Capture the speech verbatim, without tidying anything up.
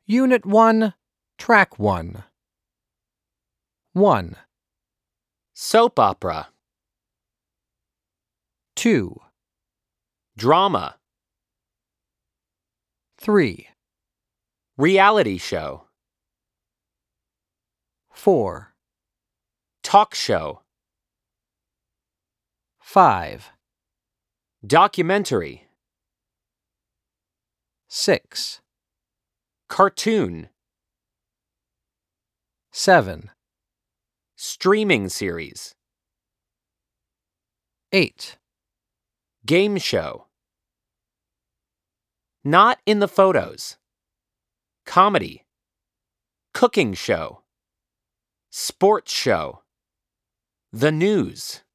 Unit one, Track one. one. Soap opera. two. Drama. three. Reality show. four. Talk show. five. Documentary. six. Cartoon. seven. Streaming series. eight. Game show. Not in the photos. Comedy. Cooking show. Sports show. The news.